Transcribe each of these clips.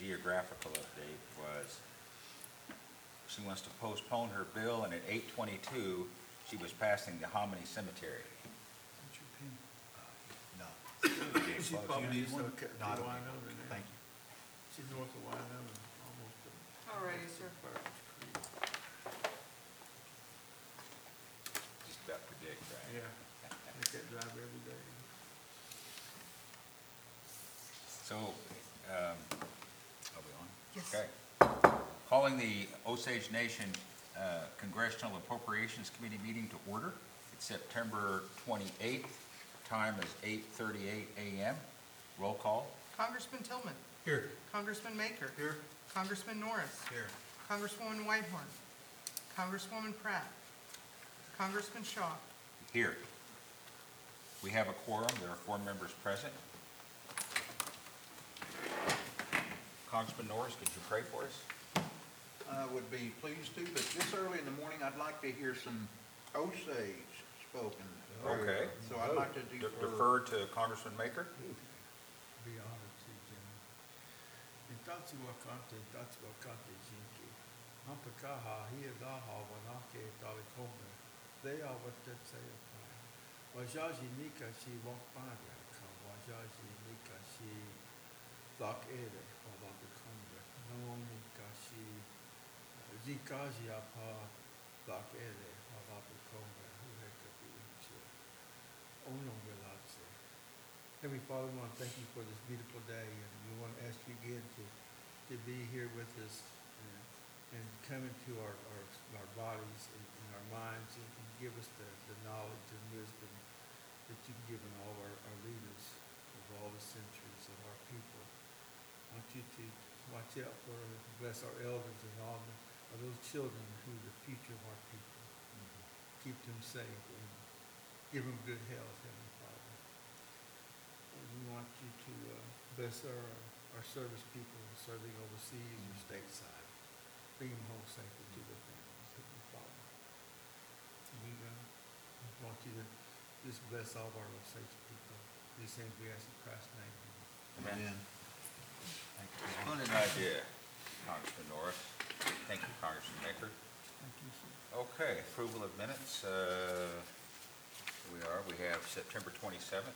geographical update was she wants to postpone her bill, and at 8:22, she was passing the Hominy Cemetery. No. She's Close. probably east of Not a big Wino, one. and Thank you. she's north of Wino and almost. All righty, sir. Burridge Creek. Just about predict, right? Yeah, make that drive every day. So, are we on? Yes. Okay. Calling the Osage Nation Congressional Appropriations Committee meeting to order. It's September 28th. Time is 8:38 a.m. Roll call. Congressman Tillman. Here. Congressman Maker. Here. Congressman Norris. Here. Congresswoman Whitehorn. Congresswoman Pratt. Congressman Shaw. Here. We have a quorum. There are 4 members present. Congressman Norris, could you pray for us? I would be pleased to, but this early in the morning, I'd like to hear some Osage spoken. Okay. So I'd like to Defer to Congressman Maker. Be honored to, Jimmy. Intatsu wakante, jinki. Hampakaha, hiagaha, wanake, dalikombe. They are what that say upon. Wajaji nika shi wakpanya, ka wajaji nika shi lak ere, walabikombe. No nika shi zikaji apa lak ere, walabikombe. Huheka biuche. Ono velatse. Heavenly Father, we want to thank you for this beautiful day, and we want to ask you again to be here with us and come into our bodies and our minds and give us the knowledge and wisdom that you've given all our leaders of all the centuries of our people. I want you to watch out for and bless our elders and all of those children who are the future of our people. Keep them safe and give them good health, Heavenly Father. And we want you to bless our service people serving overseas or stateside. Bring them home safely to their families, Heavenly Father. And we want you to just bless all of our Osage people. These things we ask in Christ's name. Amen. Splendid idea, Congressman Norris. Thank you, Congressman Maker. Thank you, sir. Okay, approval of minutes. We have September 27th.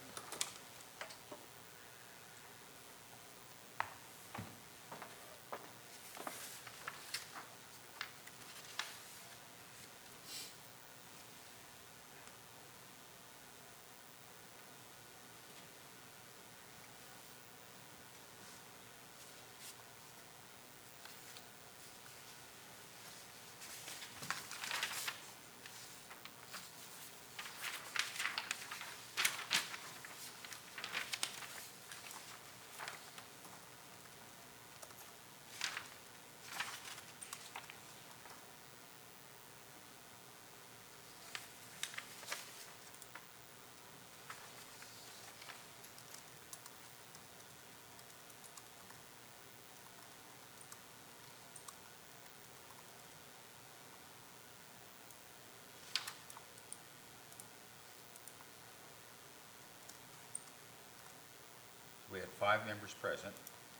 We had 5 members present.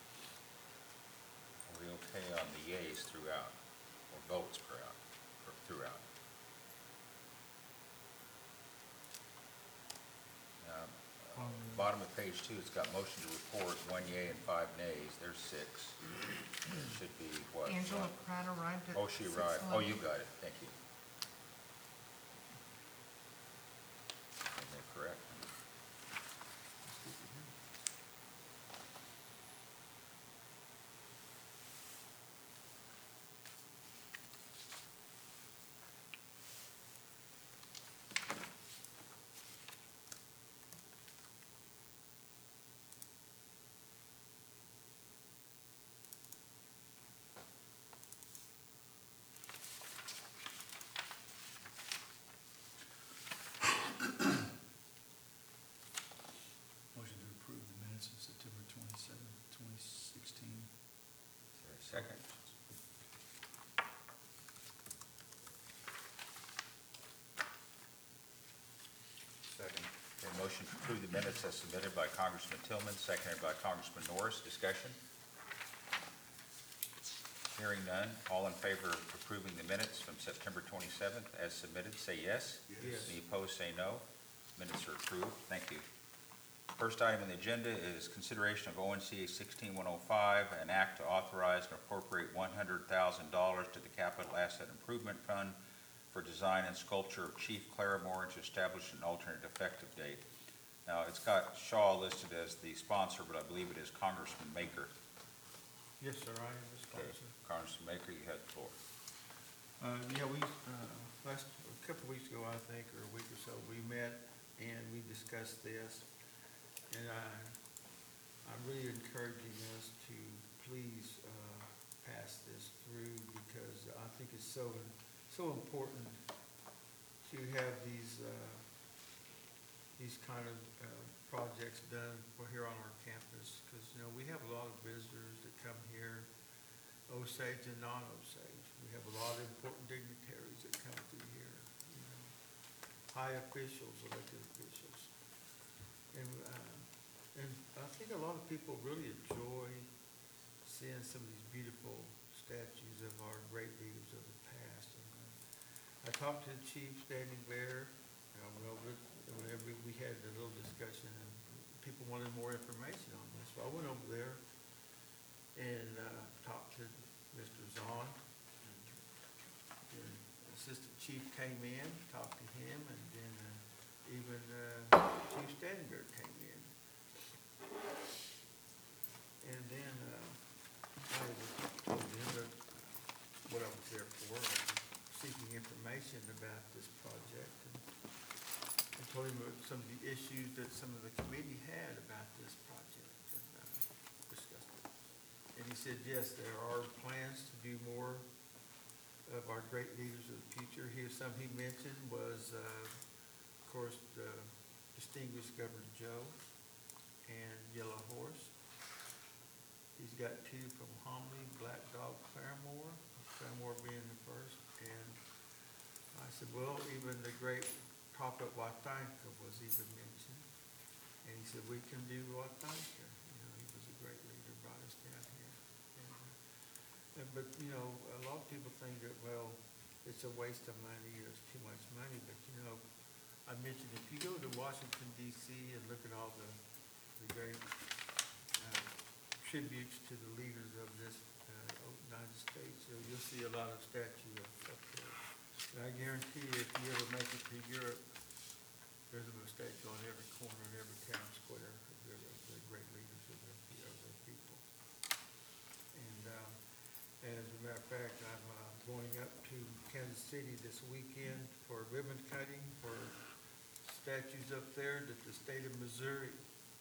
Are we okay on the yeas throughout, or votes throughout? Bottom of page 2, it's got motion to report 1 yea and 5 nays. There's 6. There should be what? Angela Pratt arrived at Oh, she arrived. 6:11. Oh, you got it. Thank you. Am I correct? Motion to approve the minutes of September 27th, 2016. Is there a second? Second. A motion to approve the minutes as submitted by Congressman Tillman, seconded by Congressman Norris. Discussion? Hearing none, all in favor of approving the minutes from September 27th as submitted, say yes. Yes. Any opposed, say no. Minutes are approved. Thank you. First item on the agenda is consideration of ONCA 16105, an act to authorize and appropriate $100,000 to the Capital Asset Improvement Fund for design and sculpture of Chief Claremore and to establish an alternate effective date. Now, it's got Shaw listed as the sponsor, but I believe it is Congressman Maker. Yes, sir, I am the Okay, sponsor. Congressman Maker, you have the floor. Yeah, we, a couple weeks ago, I think, or a week or so, we met and we discussed this. And I'm really encouraging us to please pass this through because I think it's so important to have these kind of projects done here on our campus. Because, you know, we have a lot of visitors that come here, Osage and non-Osage. We have a lot of important dignitaries that come through here, you know, high officials, elected officials. And I think a lot of people really enjoy seeing some of these beautiful statues of our great leaders of the past. And I talked to the chief standing there, whenever we had a little discussion, and people wanted more information on this. So I went over there and talked to Mr. Zahn. The assistant chief came in, talked to him, and then even Chief Standberg came in. And then I told him that what I was there for, seeking information about this project, and told him about some of the issues that some of the committee had about this project, and discussed it. And he said, yes, there are plans to do more of our great leaders of the future. Here's some he mentioned was, of course, distinguished Governor Joe and Yellow Horse. He's got two from Homley, Black Dog Claremore being the first. And I said, well, even the great Prophet Watanka was even mentioned. And he said, we can do Watanka. You know, he was a great leader, brought us down here. But, you know, a lot of people think that, well, it's a waste of money, or it's too much money. But, you know, I mentioned if you go to Washington, D.C. and look at all the great tributes to the leaders of this United States, you'll see a lot of statues up there. And I guarantee you, if you ever make it to Europe, there's a statue on every corner in every town square of the great leaders of their people. And as a matter of fact, I'm going up to Kansas City this weekend for ribbon cutting for statues up there that the state of Missouri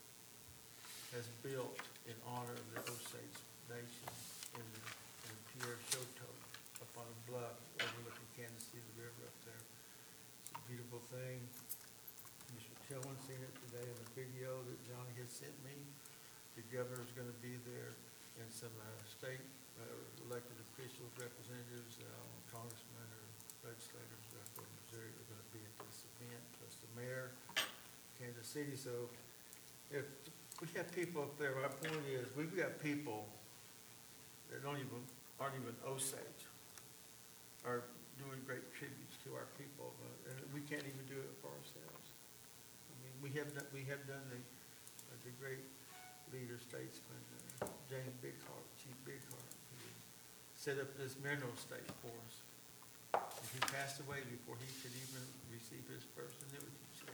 has built in honor of the Osage Nation in Pierre Choteau up on a bluff overlooking Kansas City River up there. It's a beautiful thing. Mr. Tillman seen it today in the video that Johnny had sent me. The governor's going to be there, and some state elected officials, representatives, congressmen or legislators from Missouri are going to be at this event, plus the mayor, Kansas City. So if we have people up there, my point is, we've got people that aren't even Osage, are doing great tributes to our people, and we can't even do it for ourselves. I mean, we have done the great leader, statesman, James Bighart, Chief Bighart, who set up this mineral state for us. And he passed away before he could even receive his first annuity check.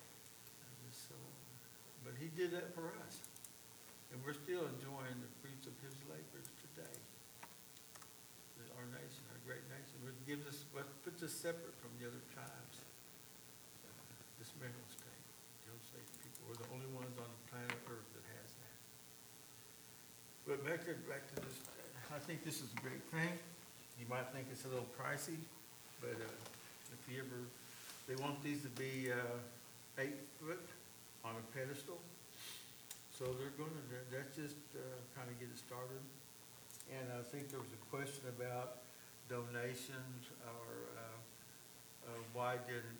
But he did that for us, and we're still enjoying the fruits of his labors today. Our nation, our great nation, what puts us separate from the other tribes. This mineral state, the Osage people, we're the only ones on the planet Earth that has that. But back to this, I think this is a great thing. You might think it's a little pricey, but if you ever, they want these to be 8 foot on a pedestal. So they're going to, that's just kind of get it started. And I think there was a question about donations or why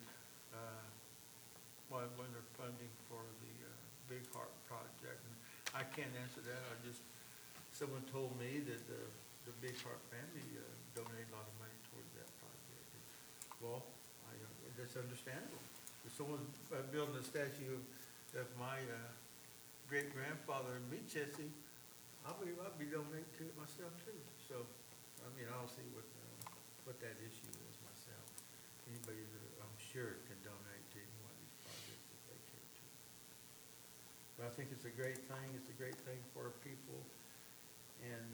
wasn't there funding for the Bighart project? And I can't answer that. Someone told me that the the Big Heart family donated a lot of money towards that project. Well, that's understandable. If someone's building a statue of my great-grandfather in Winchester, I'll be donating to it myself too. So, I mean, I don't see what that issue is myself. Anybody that I'm sure can donate to any one of these projects if they care to. But I think it's a great thing. It's a great thing for our people. And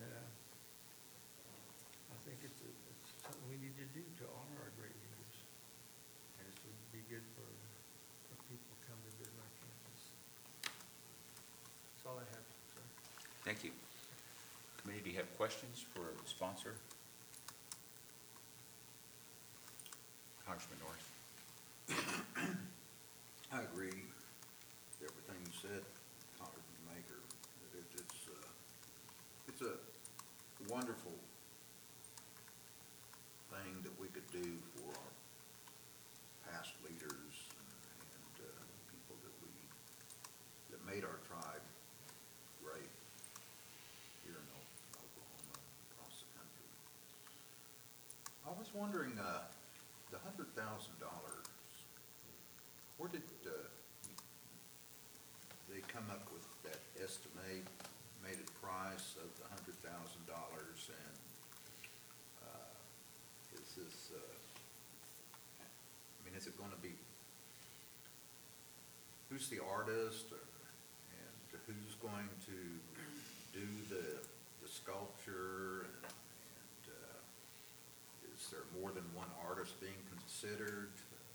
I think it's something we need to do to honor our great leaders. And it would be good for people to come to visit our campus. That's all I have, sir. Thank you. Committee, do you have questions for the sponsor? Congressman Norris. I agree with everything you said, Congressman Maker. It's a wonderful thing that we could do for our past leaders and people that made our tribe great here in Oklahoma, across the country. I was wondering, the $100,000, where did they come up with that estimated price of the $100,000? And is this, I mean, is it going to be, who's the artist, and who's going to do the sculpture, and is there more than one artist being considered?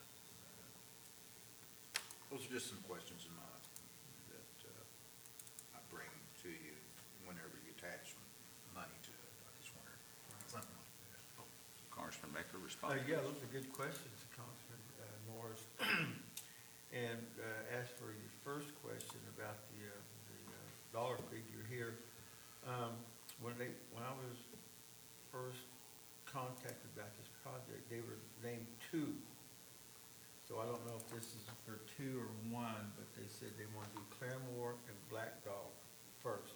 Those are just some questions in mind that I bring to you whenever you attach money to it. I just wonder, something like that. Congressman Maker, respond. Yeah, those are good questions, Congressman Norris. And as for your first question about the dollar figure here, when I was first contacted about this project, they were named two. So I don't know if this is for two or one, but they said they want to do Claremore and Black Dog first.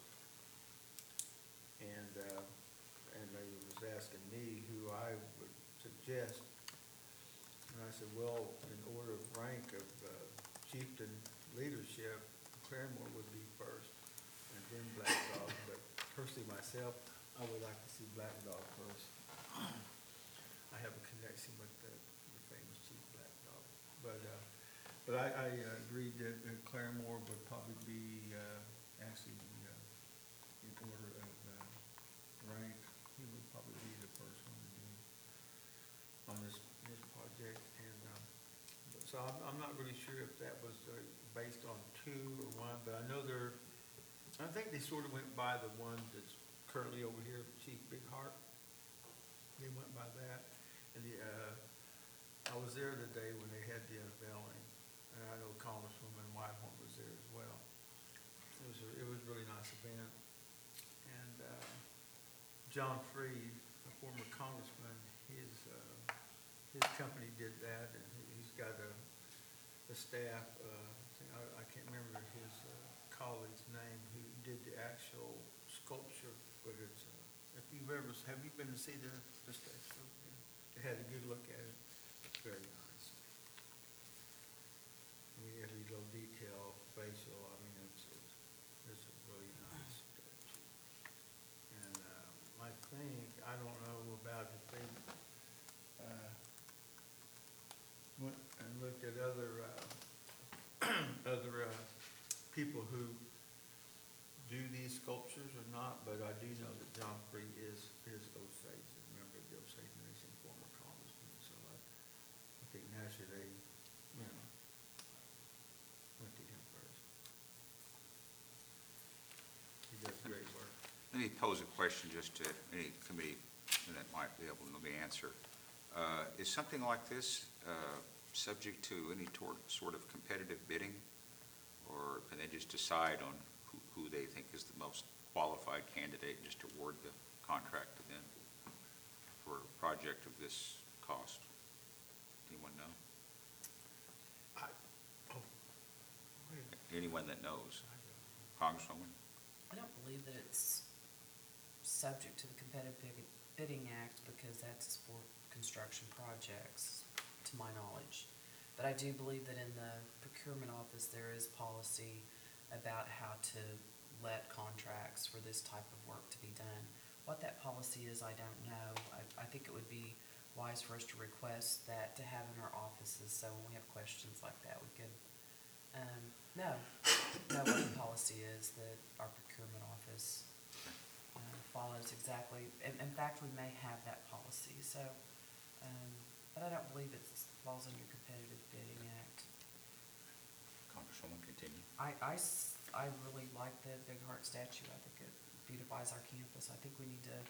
And they was asking me who I would suggest. And I said, well, in order of rank of chieftain leadership, Claremore would be first, and then Black Dog. But personally myself, I would like to see Black Dog first. I have a connection with the famous Chief Black Dog. But I agreed that Claremore would probably be actually in order of rank. He would probably be the first one to do on this project. And so I'm not really sure if that was based on two or one, but I know I think they sort of went by the one that's currently over here, Chief Big Heart. They went by that. And I was there the day when they had the unveiling, and I know Congresswoman Whitehorn was there as well. It was a really nice event. And John Freed, a former congressman, his company did that, and he's got a staff, I can't remember his colleague's name, who did the actual sculpture, but it's, have you been to see the statue? They had a good look at it. It's very nice. I mean, every little detail, facial, I mean, it's a really nice statue. And I think, I don't know about if they went and looked at other people who do these sculptures or not, but I do know that John Freed is Osage, a member of the Osage Nation, former congressman. So I think naturally they, went to him first. He does great work. Let me pose a question just to any committee that might be able to know the answer. Is something like this subject to any sort of competitive bidding? Or can they just decide on who they think is the most qualified candidate and just award the contract to them for a project of this cost? Anyone know? Anyone that knows? Congresswoman? I don't believe that it's subject to the Competitive Bidding Act because that's for construction projects, to my knowledge. But I do believe that in the procurement office, there is policy about how to let contracts for this type of work to be done. What that policy is, I don't know. I think it would be wise for us to request that to have in our offices, so when we have questions like that, we could, know what the policy is that our procurement office follows exactly. In fact, we may have that policy, so, but I don't believe it falls under Competitive Bidding Act. Congresswoman, continue. I really like the Big Heart statue. I think it beautifies our campus. I think we need to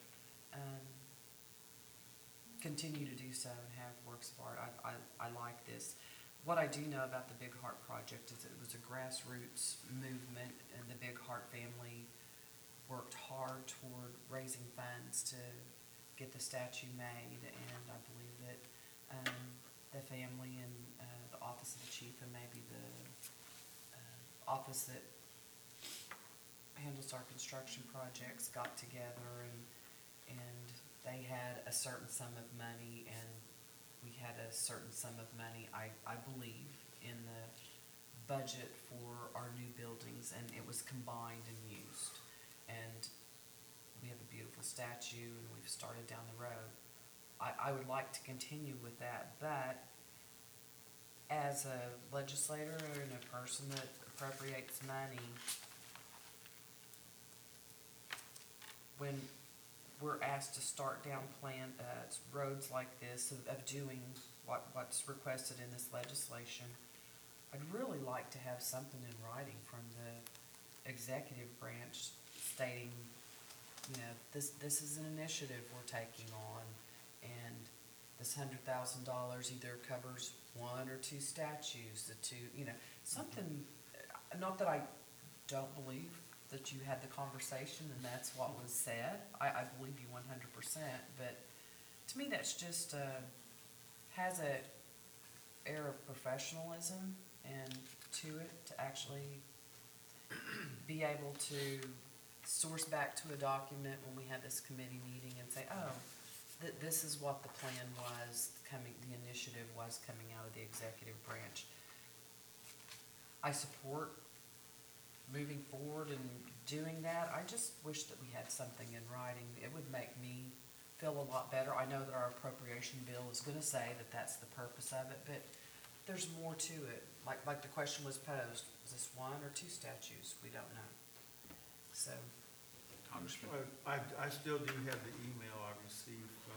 continue to do so and have works of art. I like this. What I do know about the Big Heart Project is it was a grassroots movement, and the Big Heart family worked hard toward raising funds to get the statue made, and I believe that the family and the office of the chief and maybe the office that handles our construction projects got together, and they had a certain sum of money, and we had a certain sum of money, I believe, in the budget for our new buildings, and it was combined and used. And we have a beautiful statue, and we've started down the road. I would like to continue with that, but as a legislator and a person that appropriates money, when we're asked to start down roads like this, of doing what's requested in this legislation, I'd really like to have something in writing from the executive branch stating, this is an initiative we're taking on, and this $100,000 either covers one or two statues, something, not that I don't believe that you had the conversation and that's what was said. I believe you 100%, but to me that's just, has a air of professionalism and to it, to actually be able to source back to a document when we had this committee meeting and say, this is what the plan was the initiative was coming out of the executive branch. I support moving forward and doing that. I just wish that we had something in writing. It would make me feel a lot better. I know that our appropriation bill is going to say that that's the purpose of it, but there's more to it. Like the question was posed, is this one or two statues? We don't know. So, Congressman? I still do have the email I received from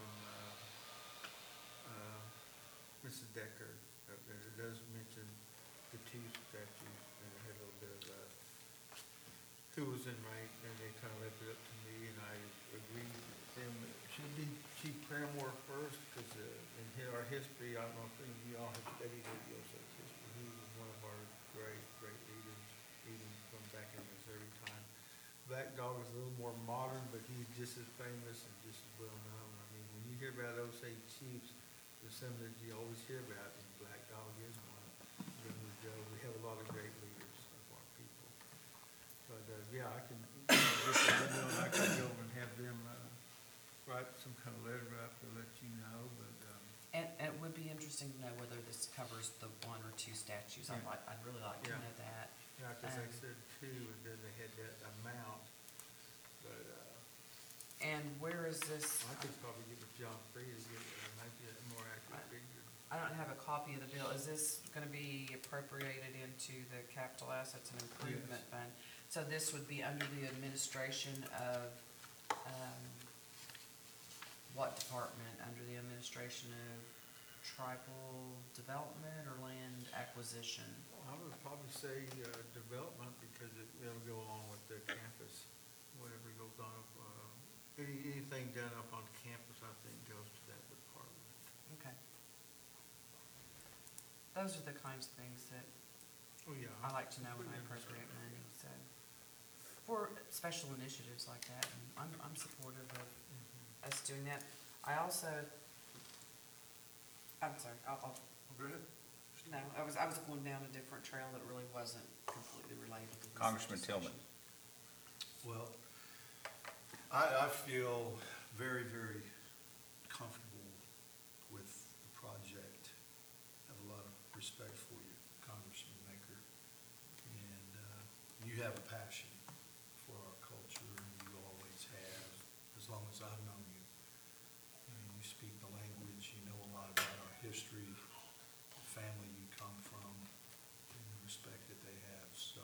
Mrs. Decker. It does mention the two statues, and it had a little bit of who was in rank, and they kind of left it up to me, and I agreed with them. It should be Chief Paramore first, because in our history, I don't know if any of you all have studied Osage history. He was one of our great leaders, even from back in Missouri time. Black Dog is a little more modern, but he's just as famous and just as well known. I mean, when you hear about Osage chiefs, there's some that you always hear about, and Black Dog is one. We have a lot of great leaders of our people. But, yeah, I can get the email, and I can go over and have them write some kind of letter up to let you know, but, and it would be interesting to know whether this covers the one or two statues. Yeah. I'd really like to Yeah. know that. yeah, because they said two, and then they had that amount, but, And where is this? I could probably get with John Free to get maybe a more accurate figure. I don't have a copy of the bill. Is this going to be appropriated into the capital assets and improvement fund? So this would be under the administration of, what department? Under the administration of tribal development or land acquisition? I would probably say development, because it'll go along with the campus, whatever goes on. Anything done up on campus, I think, goes to that department. Okay. Those are the kinds of things that Oh, yeah. I like to know when I appropriate money, so, for special initiatives like that, and I'm supportive of us doing that. I also, I'm sorry, I'll. Go ahead. No, I was going down a different trail that really wasn't completely related to this Congressman legislation. Tillman. Well, I feel very, very comfortable with the project. I have a lot of respect for you, Congressman Maker. And you have a passion for our culture, and you always have, as long as I've known you. And you speak the language, you know a lot about our history, the family you come from, and the respect that they have. So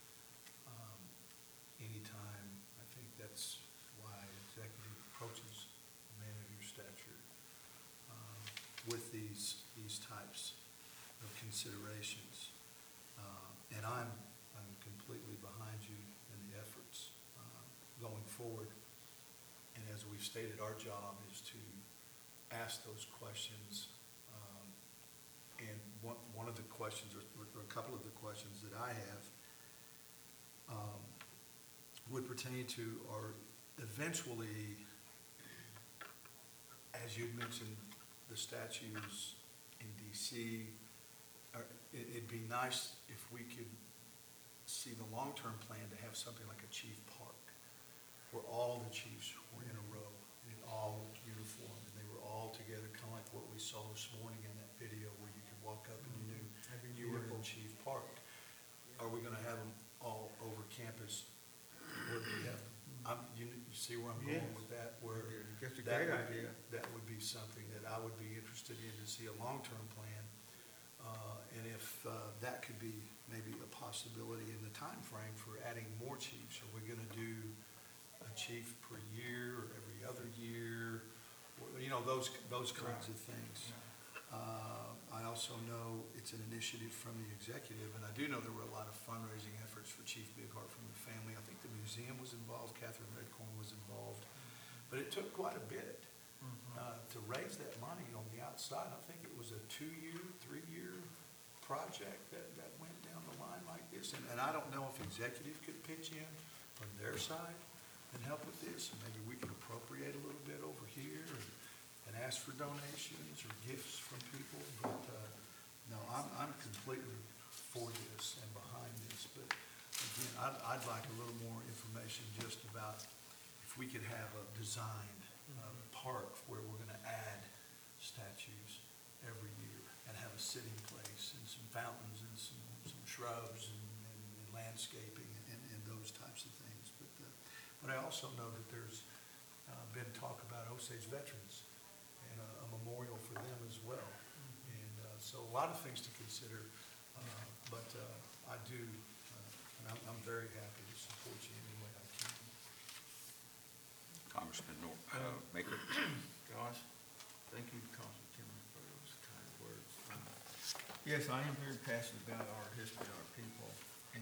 anytime, I think that's why executive approaches a man of your stature with these types of considerations. And I'm completely behind you in the efforts going forward. And as we've stated, our job is to ask those questions. And one of the questions, or a couple of the questions that I have, would pertain to, or eventually, as you'd mentioned, the statues in DC. It'd be nice if we could see the long-term plan to have something like a chief park, where all the chiefs were in a row, and all uniform, and they were all together, kind of like what we saw this morning in that video, where you could walk up and you knew you were in Chief Park. Are we gonna have them all over campus? Or do we have, you see where I'm going with that, where That's a that great would idea. that would be something that I would be interested in, to see a long-term plan. And if that could be maybe a possibility in the time frame for adding more chiefs. Are we gonna do a chief per year or every other year? Or, you know, those kinds of things. I also know it's an initiative from the executive, and I do know there were a lot of fundraising efforts for Chief Bighart from the family. I think the museum was involved, Catherine Redcorn was involved, but it took quite a bit to raise that money on the outside. I think it was a 2-year, 3-year project that went down the line like this, and I don't know if executive could pitch in from their side and help with this, and maybe we could appropriate a little bit over here and ask for donations or gifts from people. But no, I'm completely for this and behind this. But again, I'd like a little more information just about if we could have a designed park where we're going to add statues every year and have a sitting place and some fountains and some shrubs and landscaping and those types of things. But I also know that there's been talk about Osage veterans and a memorial for them as well. And so a lot of things to consider, but I do, and I'm very happy to support you any way I can. Congressman Maker. Josh, thank you, Councilman Timmer, for those kind words. Yes, I am very passionate about our history, our people, and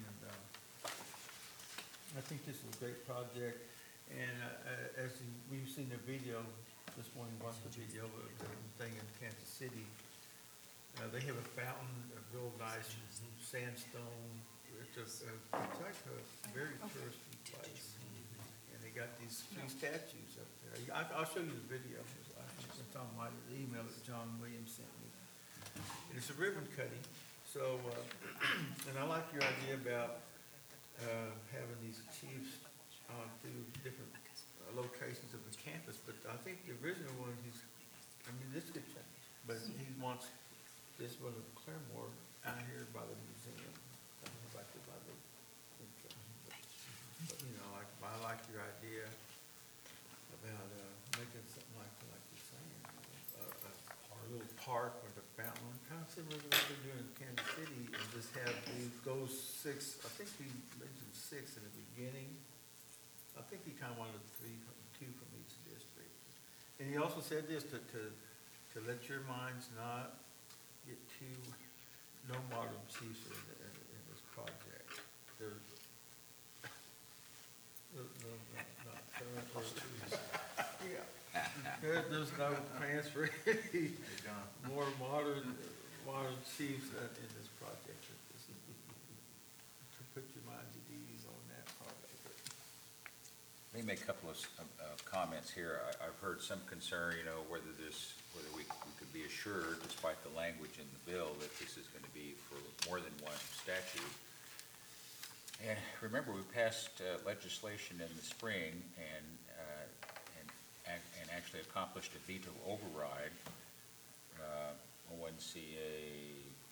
I think this is a great project. And as we've seen the video this morning, watched the video of the thing in Kansas City, they have a fountain, a real nice sandstone. It's like a very touristy place. And they got these 3 statues up there. I'll show you the video. It's on my email that John Williams sent me. And it's a ribbon cutting. So, and I like your idea about having these chiefs do different locations of the campus. But I think the original one, this could change. But he wants this one in Claremore out here by the museum. I don't know about but you know, I like your idea about making something like you're saying, a little park with a fountain, kind of similar to what they're doing in Kansas City, and just have those 6. I think he mentioned 6 in the beginning. I think he kind of wanted 2 from each district. And he also said this, to let your minds not get no modern chiefs in this project. There's no plans for any more modern chiefs in this project. To put your minds at ease on that part of it. Let me make a couple of comments here. I've heard some concern, whether we could be assured, despite the language in the bill, that this is going to be for more than one statue. And remember, we passed legislation in the spring, and actually accomplished a veto override, ONCA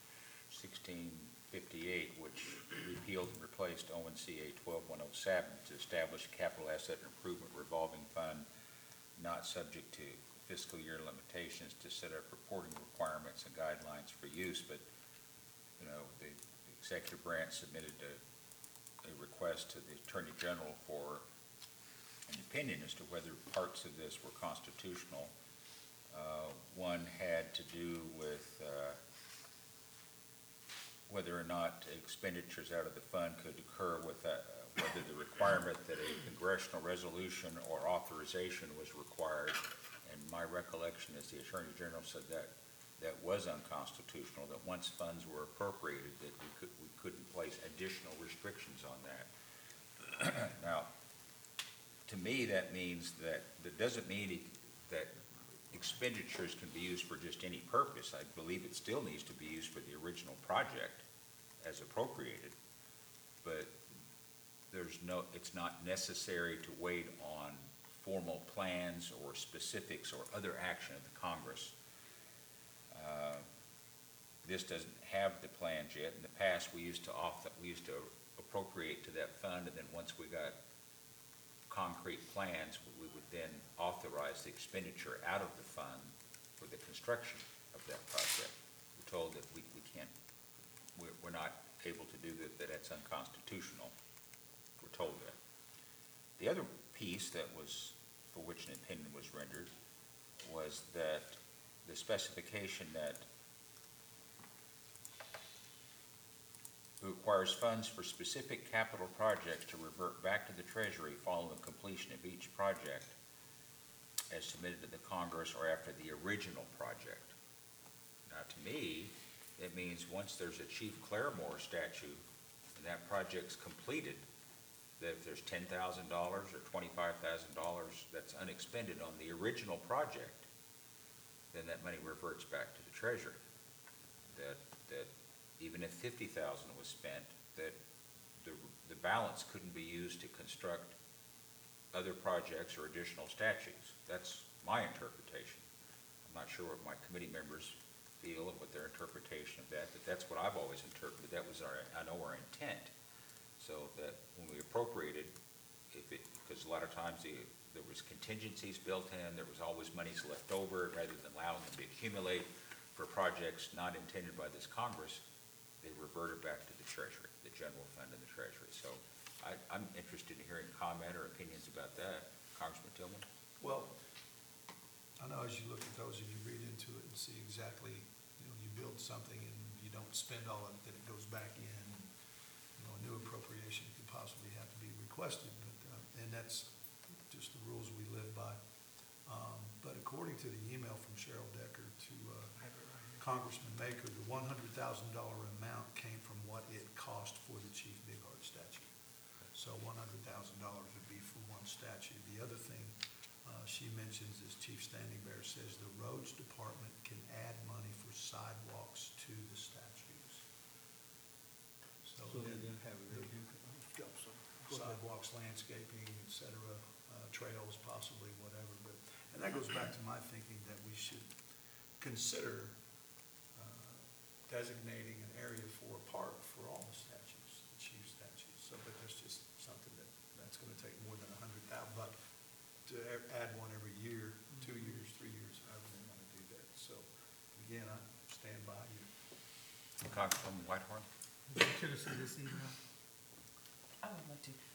1658, which repealed and replaced ONCA 12107 to establish a capital asset improvement revolving fund not subject to fiscal year limitations to set up reporting requirements and guidelines for use. But, you know, the executive branch submitted a request to the Attorney General for an opinion as to whether parts of this were constitutional. One had to do with whether or not expenditures out of the fund could occur with whether the requirement that a congressional resolution or authorization was required. And my recollection is the Attorney General said that that was unconstitutional, that once funds were appropriated, that we couldn't place additional restrictions on that. Now, to me, that means that doesn't mean that expenditures can be used for just any purpose. I believe it still needs to be used for the original project as appropriated, but it's not necessary to wait on formal plans or specifics or other action of the Congress. This doesn't have the plans yet. In the past, we used to appropriate to that fund, and then once we got concrete plans, we would then authorize the expenditure out of the fund for the construction of that project. We're told that we can't, we're not able to do that that's unconstitutional. We're told that. The other piece that was, for which an opinion was rendered, was that the specification that requires funds for specific capital projects to revert back to the Treasury following the completion of each project as submitted to the Congress or after the original project. Now, to me, it means once there's a Chief Claremore statute and that project's completed, that if there's $10,000 or $25,000 that's unexpended on the original project, then that money reverts back to the Treasury. That even if $50,000 was spent, that the balance couldn't be used to construct other projects or additional statutes. That's my interpretation. I'm not sure what my committee members feel and what their interpretation of that, but that's what I've always interpreted. That was our intent. So that when we appropriated, because a lot of times there was contingencies built in, there was always monies left over, rather than allowing them to accumulate for projects not intended by this Congress, they reverted back to the Treasury, the general fund in the Treasury. So I'm interested in hearing comment or opinions about that. Congressman Tillman? Well, I know as you look at those and you read into it and see exactly, you build something and you don't spend all of it, then it goes back in. And, a new appropriation could possibly have to be requested, but, and that's just the rules we live by. But according to the email from Cheryl Decker to Congressman Maker, the $100,000 amount came from what it cost for the Chief Bighart statue. So $100,000 would be for one statue. The other thing she mentions is Chief Standing Bear says the roads department can add money for sidewalks to the statues. So So then they didn't have it. sidewalks, landscaping, et cetera, trails possibly, whatever. But, and that goes back to my thinking that we should consider designating an area for a park for all the statues, the chief statues. So, but that's just something that's gonna take more than $100,000 to add one every year, 2 years, 3 years, however they wanna do that. So, again, I stand by you. Congresswoman Whitehorn? Would you care to see this email? I would love to.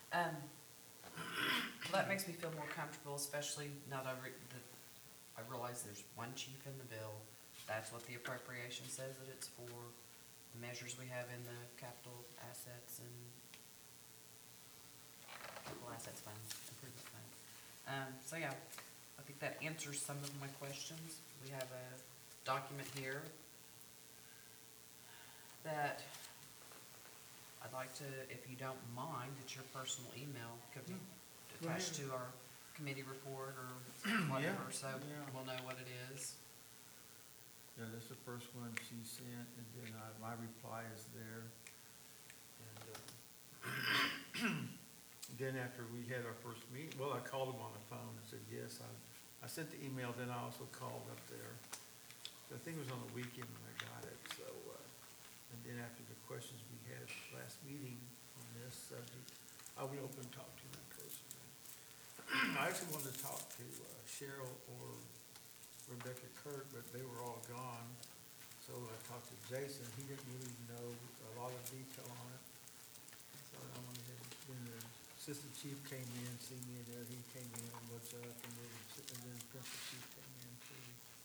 Well, that makes me feel more comfortable, especially now that I realize there's one chief in the bill. That's what the appropriation says that it's for, the measures we have in the capital assets and capital assets fund, improvement fund. So yeah, I think that answers some of my questions. We have a document here that I'd like to, if you don't mind, that your personal email could be Go attached ahead. to our committee report or whatever, so yeah. we'll know what it is. Yeah, that's the first one she sent, and then my reply is there. And then after we had our first meeting, well, I called him on the phone and said, yes, I sent the email, then I also called up there. I think it was on the weekend when I got it, so, and then after the questions we had last meeting on this subject, I will open and talk to them personally. I actually wanted to talk to Cheryl or Rebecca Kurt, but they were all gone. So I talked to Jason, he didn't really know a lot of detail on it. So I went ahead, then the assistant chief came in, see me, and there he came in, and what's up, and then the principal chief came in too.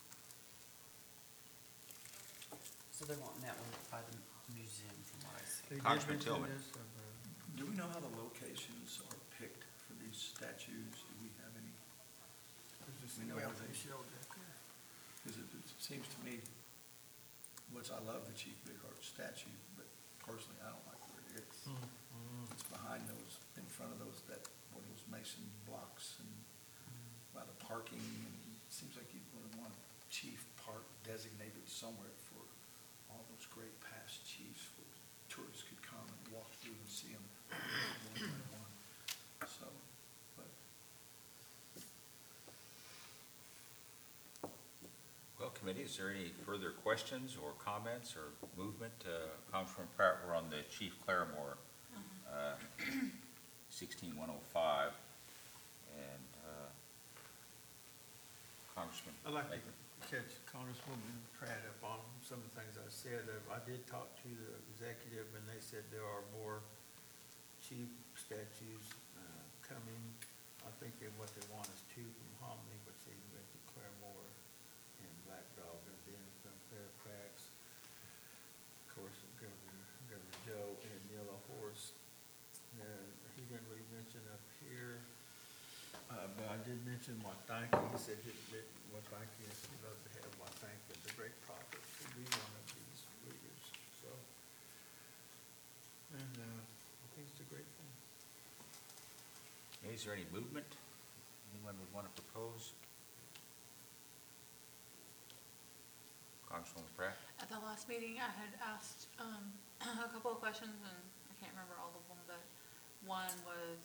So they're wanting that one by the museum from what I see. They did Congressman mention Tillman. this, Do we know how the locations are picked for these statues? Do we have any? We know well, where they they, showed that there. because it seems to me, I love the Chief Bighart statue, but personally, I don't like where it is. It's behind those, in front of those, one of those mason blocks and by the parking, and it seems like you'd want a chief park designated somewhere for all those great past chiefs, where tourists could come and walk through and see them one by one. So, but Well, committee, is there any further questions or comments or movement? Congressman Pratt, we're on the Chief Claremore, 16105, and Congressman. I'd like to Baker. catch Congresswoman Pratt up on some of the things I said. I did talk to the executive, and they said there are more chief statues coming. I think what they want is 2 from Hominy, which they went to Claremore and Black Dog, and then from Fairfax, of course, Governor Joe and Yellow Horse. And he didn't really mention up here, but I did mention Watanki. He said Watanki, he'd love to have Watanki, the great prophet, to be one of these leaders, so. And, I think it's a great thing. Is there any movement anyone would want to propose? Congresswoman Pratt? At the last meeting, I had asked a couple of questions, and I can't remember all of them, but one was,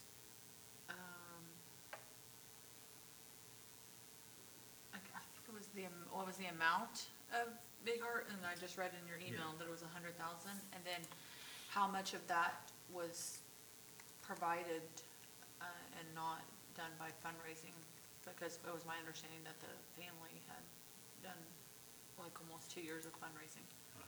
I think it was what was the amount of Big Art? And I just read in your email that it was 100,000, and then how much of that was provided and not done by fundraising? Because it was my understanding that the family had done like almost 2 years of fundraising.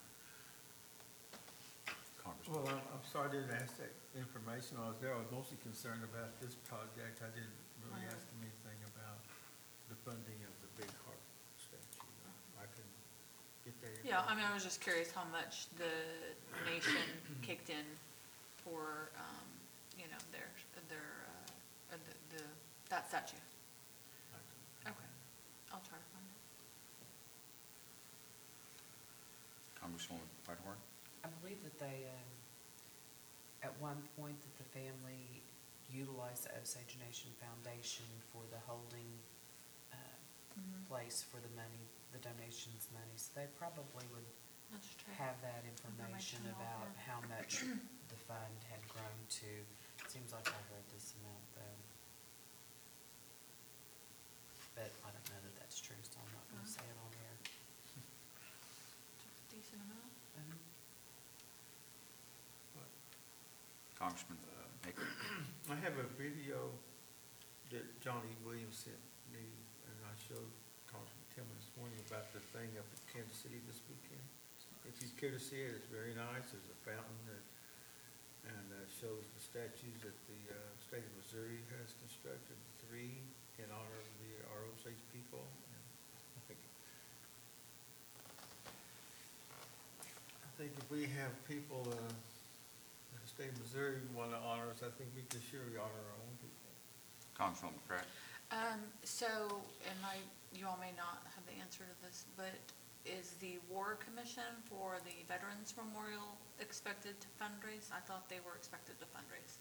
Congressman. Well, I'm sorry I didn't ask that information. I was mostly concerned about this project. I didn't really ask them anything about the funding of the Big Heart statue. I can get that. Yeah, I mean, I was just curious how much the nation kicked in for, that statue. Okay, I'll try to find it. Congresswoman Whitehorn? I believe that they, at one point that the family utilized the Osage Nation Foundation for the holding place for the money, the donations money. So they probably would That's true. have that information Information out about there. how much the fund had grown to. Seems like I heard this amount though. But I don't know that that's true, so I'm not gonna say it on air. It's a decent amount. Congressman Baker? I have a video that Johnny Williams sent me, and I showed Congressman Tillman this morning about the thing up in Kansas City this weekend. If you care to see it, it's very nice. There's a fountain and shows the statues that the state of Missouri has constructed, 3 in honor of our Osage people. And I think if we have people in the state of Missouri want to honor us, I think we can surely honor our own people. Congresswoman Pratt? So, and you all may not have the answer to this, but is the War Commission for the Veterans Memorial expected to fundraise? I thought they were expected to fundraise.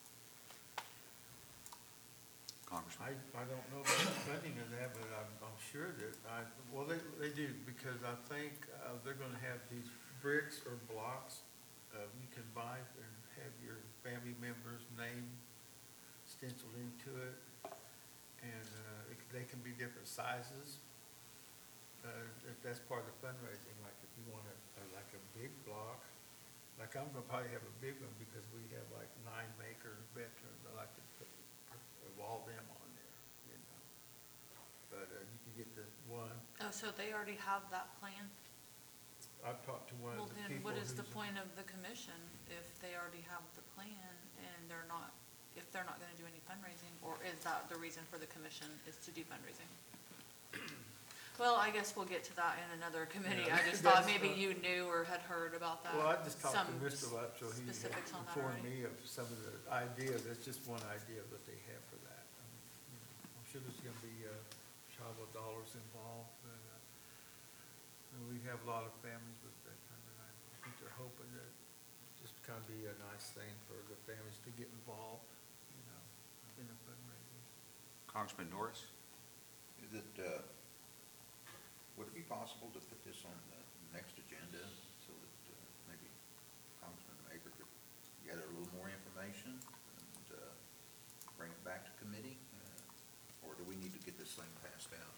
Congressman? I don't know about the funding of that, but I'm sure that, well, they do, because I think they're gonna have these bricks or blocks you can buy and have your family member's name stenciled into it. And they can be different sizes. If that's part of the fundraising, like if you want like a big block, like I'm gonna probably have a big one because we have like 9 Maker veterans. I like to put all them on there, you know. But you can get the one, Oh, so they already have that plan? I've talked to one Well, of the then people what is the who's- point of the commission if they already have the plan and they're not, if they're not gonna do any fundraising? Or is that the reason for the commission, is to do fundraising? Well, I guess we'll get to that in another committee. Yeah, I just thought that's, maybe you knew or had heard about that. Well, I just talked to some Mr. Lapso, he had specifics on that informed already. me of some of the ideas, that's just one idea that they have for that. I mean, you know, I'm sure there's gonna be, travel dollars involved, and we have a lot of families with veterans, and I think they're hoping that just kind of be a nice thing for the families to get involved, you know, in the fundraising. Congressman Norris? Is it, would it be possible to put this on the next agenda so that maybe Congressman Maker could gather a little more information and bring it back to committee? Or do we need to get this thing passed out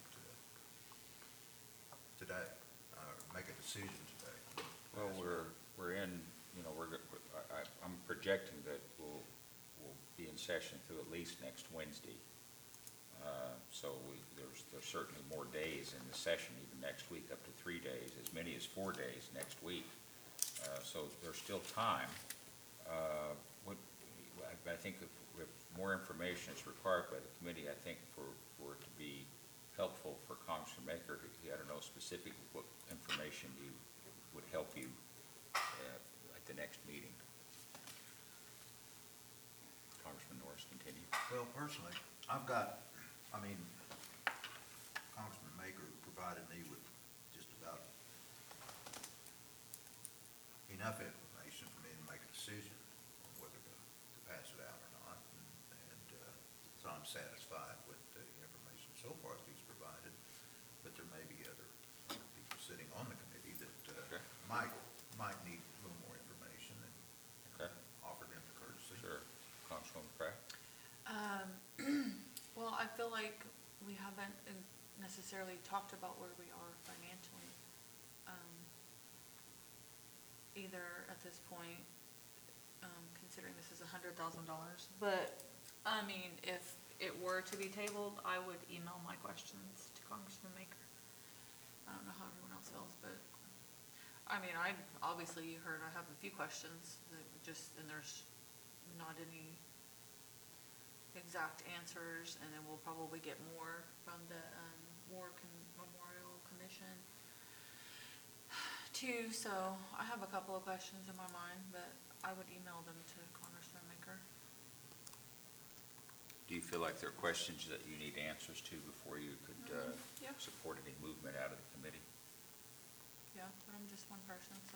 today, make a decision today? Well, we're in, you know, I'm projecting that we'll be in session through at least next Wednesday. So there's certainly more days in the session, even next week, up to 3 days, as many as 4 days next week. So there's still time. I think if more information is required by the committee, I think for it to be helpful for Congressman Maker, I don't know specifically what information would help you at the next meeting. Congressman Norris, continue. Well, personally, Congressman Maker provided me with just about enough information for me to make a decision on whether to pass it out or not. And so I'm satisfied with the information so far that he's provided. But there may be other people sitting on the committee that Okay. might need a little more information and Okay. offer them the courtesy. Sure. Congresswoman Pratt? Well, I feel like we haven't necessarily talked about where we are financially, either at this point, considering this is $100,000. But, I mean, if it were to be tabled, I would email my questions to Congressman Maker. I don't know how everyone else feels, but, I mean, obviously you heard I have a few questions that and there's not any exact answers, and then we'll probably get more from the Memorial Commission too. So I have a couple of questions in my mind, but I would email them to Congressman Maker. Do you feel like there are questions that you need answers to before you could Yeah. support any movement out of the committee? Yeah, but I'm just one person, so.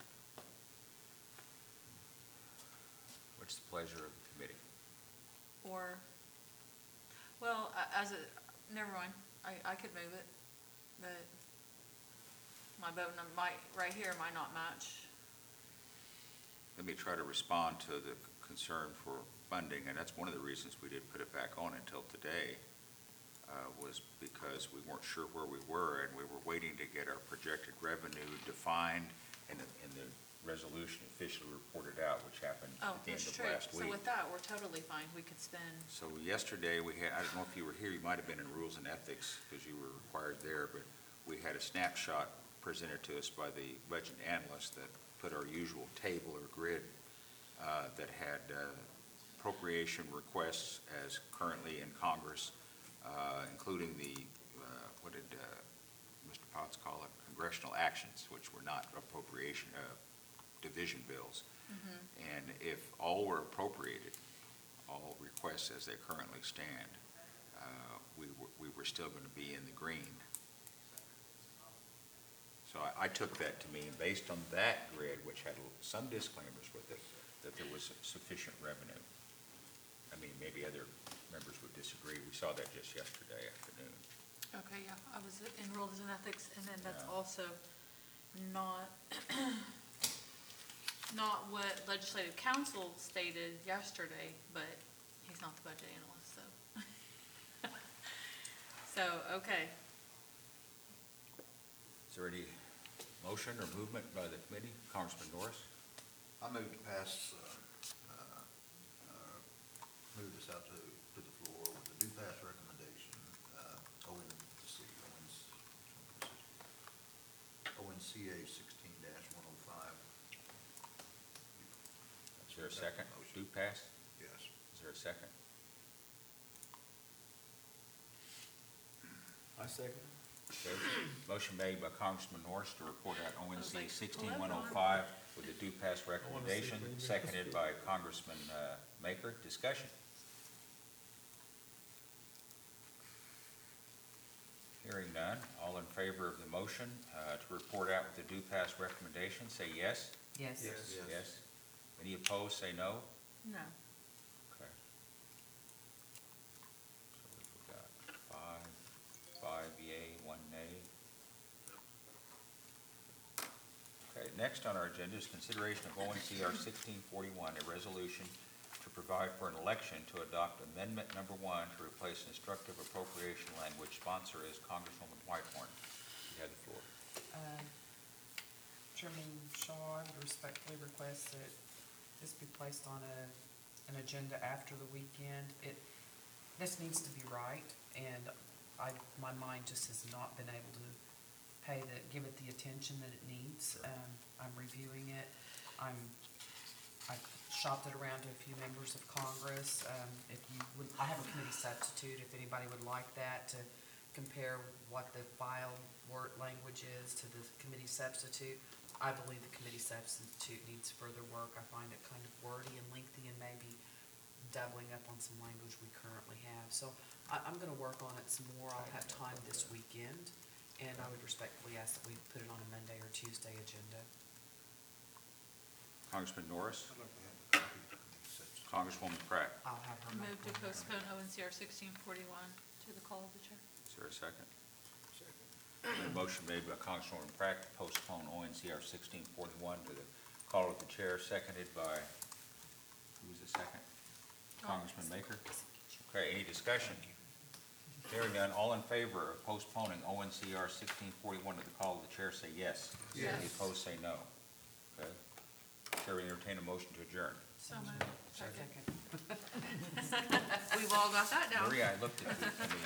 What's the pleasure of the committee? Or, well, never mind, I could move it, but my vote right here might not match. Let me try to respond to the concern for funding, and that's one of the reasons we didn't put it back on until today, was because we weren't sure where we were, and we were waiting to get our projected revenue defined and the resolution officially reported out, which happened Oh, at the end that's of true. last So week. with that, we're totally fine, we could spend, So yesterday, I don't know if you were here, you might have been in Rules and Ethics, because you were required there, but we had a snapshot presented to us by the budget analyst that put our usual table or grid that had appropriation requests as currently in Congress, including the, what did Mr. Potts call it, congressional actions, which were not appropriation, division bills. And if all were appropriated, all requests as they currently stand, we were still going to be in the green. So I took that to mean, based on that grid, which had some disclaimers with it, that there was sufficient revenue. I mean, maybe other members would disagree. We saw that just yesterday afternoon. okay, yeah, I was in Rules and Ethics, and then that's Yeah. also not, not what Legislative Council stated yesterday, but he's not the budget analyst, so. So, okay, Is there any motion or movement by the committee? Congressman Norris? I move to pass, move this out to the floor with the due pass recommendation, ONCA 16-105. Is there a second? Motion. Do pass? Yes. Is there a second? I second. Okay. Motion made by Congressman Norris to report out ONC like, 16105 with the due pass recommendation, maybe. seconded by Congressman Maker. Discussion? Hearing none. All in favor of the motion to report out with the due pass recommendation, say yes. Yes. Yes. Yes. Any opposed, say no. no. Okay. So we've got five yea, one nay. Okay, next on our agenda is consideration of ONCR 1641, a resolution to provide for an election to adopt amendment number 1 to replace instructive appropriation language. Sponsor is Congresswoman Whitehorn. You have the floor. Chairman Shaw, I would respectfully request that this be placed on an agenda after the weekend. This needs to be right, and my mind just has not been able to give it the attention that it needs. I'm reviewing it. I've shopped it around to a few members of Congress. If you would, I have a committee substitute, if anybody would like that, to compare what the file word language is to the committee substitute. I believe the committee substitute needs further work. I find it kind of wordy and lengthy and maybe doubling up on some language we currently have. So I'm gonna work on it some more. I'll have time this weekend, and I would respectfully ask that we put it on a Monday or Tuesday agenda. Congressman Norris, I'd like to have a copy of the committee substitute. Congresswoman Pratt. I'll have her make Move to one. postpone ONCR 1641 to the call of the chair. Is there a second? Second. A motion made by Congresswoman Pratt to postpone ONCR 1641 to the call of the chair, seconded by, who was the second? Congressman Maker? Okay, any discussion? Hearing none, all in favor of postponing ONCR 1641 to the call of the chair, say yes. Yes. Any opposed, say no. Okay. Chair will entertain a motion to adjourn. So moved. Second. We've all got that down. Maria, I looked at you. I mean,